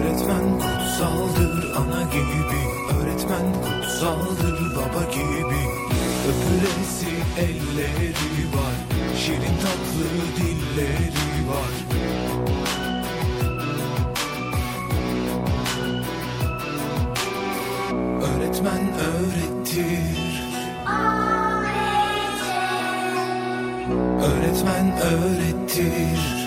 Öğretmen kutsaldır ana gibi, öğretmen kutsaldır baba gibi. Öpülesi elleri var, şirin tatlı dilleri var. Öğretmen öğretir, öğretmen öğretir.